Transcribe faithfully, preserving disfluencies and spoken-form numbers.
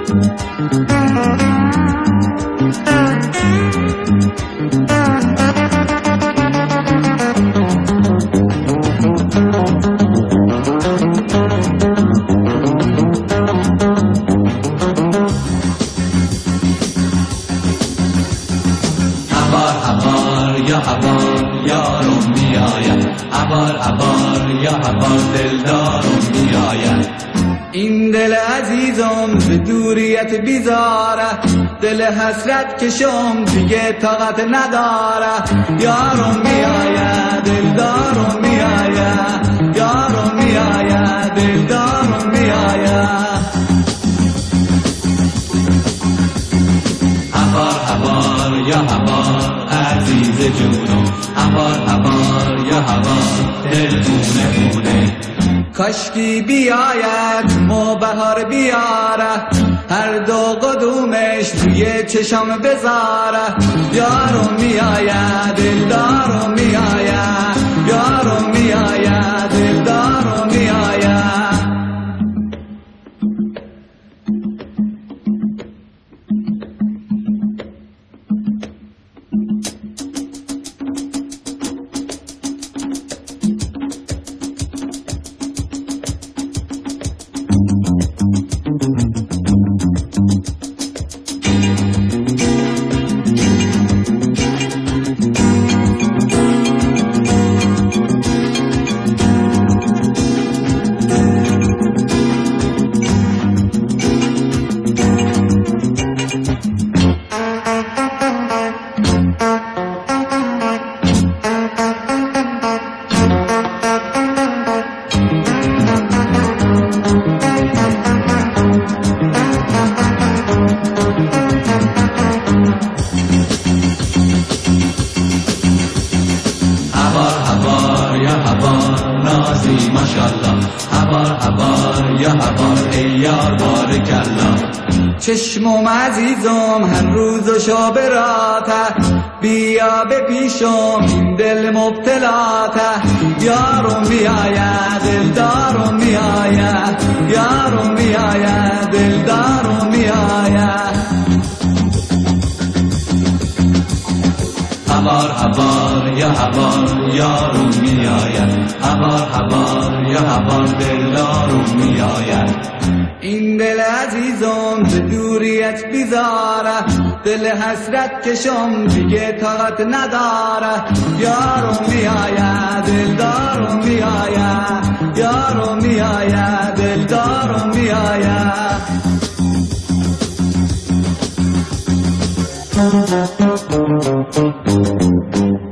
یا هوار یارم میآید، هوار هوار یا هوار دلدارم میآید. این دل عزیزم ز دوریت بیزاره، دل حسرت کشم دیگه طاقت نداره. یارم میآید دلدارم میآید، یارم میآید دلدارم میآید. هوار هوار یا هوار عزیز جونم، هوار هوار یا هوار دل خونه خونه. کاشکی بیاید مو بهار بیاره، هر دو قدومش توی چشم بذاره. یارم میآید دلدارم میآید، یارم میآید دلدارم میآید. نازی ماشالله، هوار هوار یا هوار ای یار بارکالله. چشمم عزیزم هر روز و شب راته، بیا به پیشم این دل مبتلاته. یارم میآید دلدارم میآید، یارم میآید دلدارم میآید. هوار هوار یا هوار یارم میآید، هوار هوار یا هوار دلدارم میآید. این دل عزیزم ز دوریت بیزاره، دل حسرت کشم دیگه طاقت نداره. یارم میآید دلدارم میآید، یارم میآید دلدارم میآید.